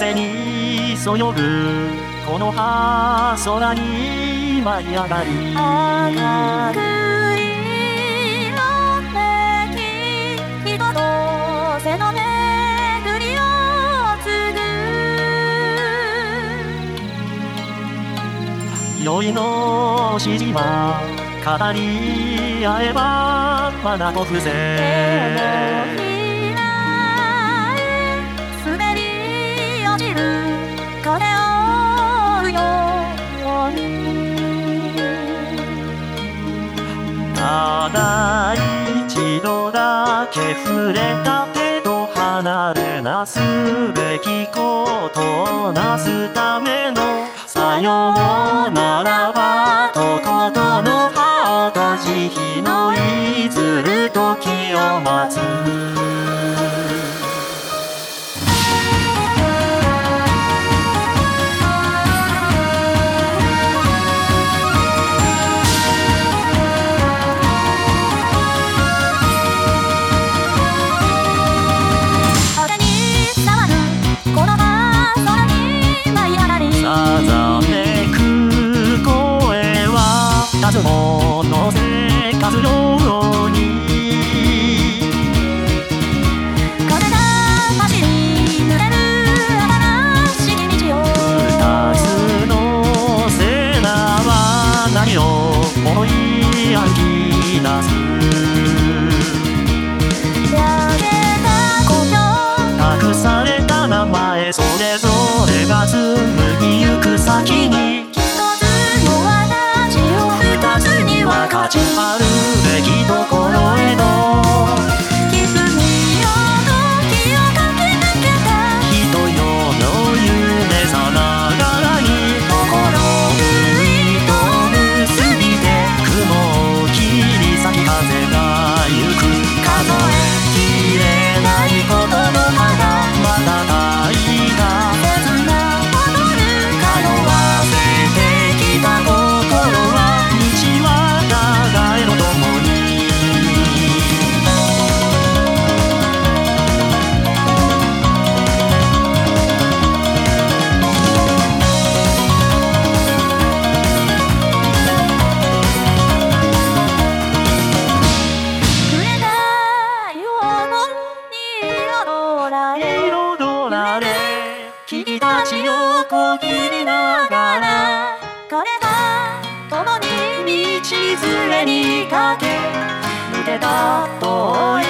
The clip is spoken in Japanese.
風にそよぐこの葉空に舞い上がり赤く色めき人と背の巡りを継ぐ宵の指示は語り合えばまだと風情滑り落ちる風を追うようにただ一度だけ触れた手と離れなすべきことをなすためのさようならばとことの葉を閉じ日のいずる時を待つさざめく声は立つ者生活ように風が走り濡れる新しい道を二つの背中は何を思い歩き出す焼けた故郷託された名前それぞれが紡ぎゆく先に一つの私を二つに分かちあるべきところへと歪みよ時を駆け抜けた人よの夢さながらに心糸を結びて雲を切り裂き風がゆく数えきれないことの葉が瞬いた切な踊る通わせてきた心は道は長へのともに触れないように彩られ彩られ君たちをこぎりながら彼は共に道連れにかけ抜けた遠い